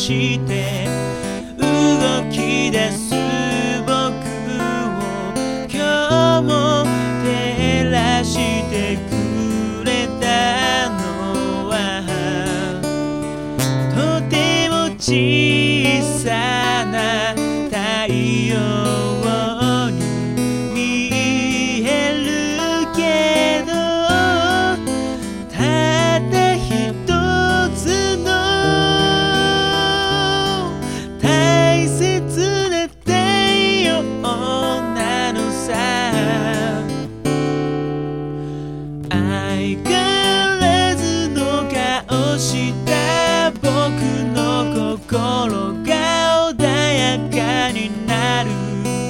して動き出す僕を今日も照らしてくれたのはとても小さな太陽に見えるけど、たった一つの大切な太陽なのさ。相変わらずの顔した僕の心が穏やかになる。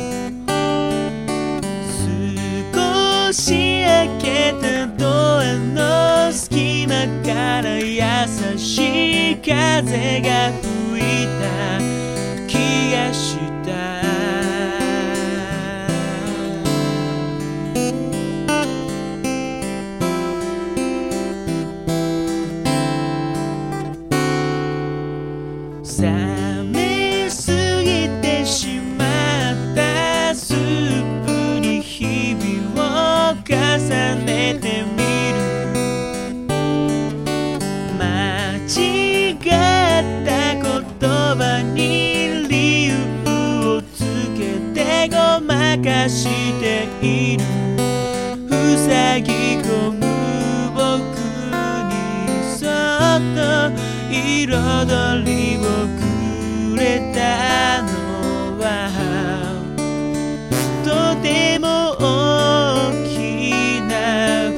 少し開けたドアの隙間から優しい風が吹いた気がした。冷めすぎてしまったスープに日々を重ねてみる。間違った言葉に理由をつけてごまかしている。塞ぎ込む僕にそっと彩りをくれたのはとても大きな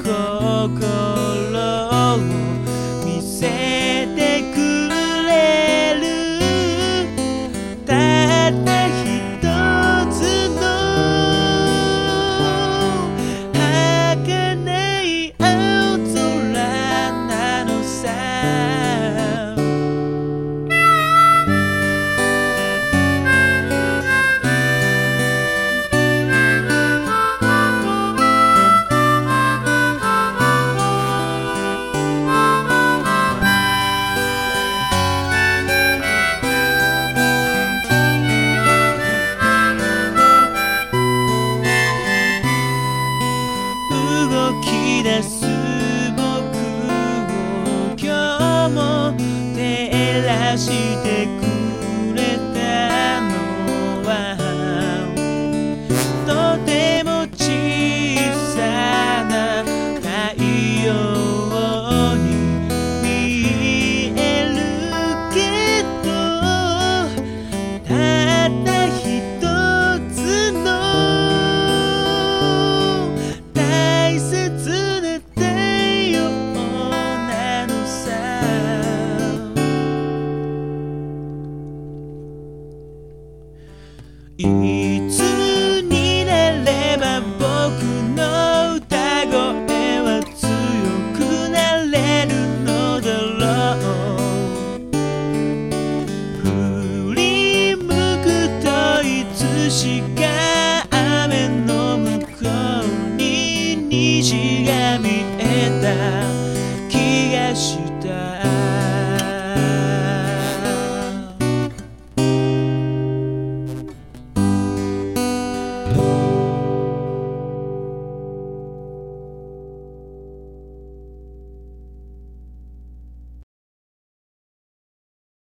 心を見せてくれる。たった一つの儚い青空なのさ。動き出す僕を今日も照らしてくれたのはとても小さな太陽に見えるけど、たった一つの大切な太陽なのさ。いつになれば僕の歌声は強くなれるのだろう。振り向くといつしか雨の向こうに虹が見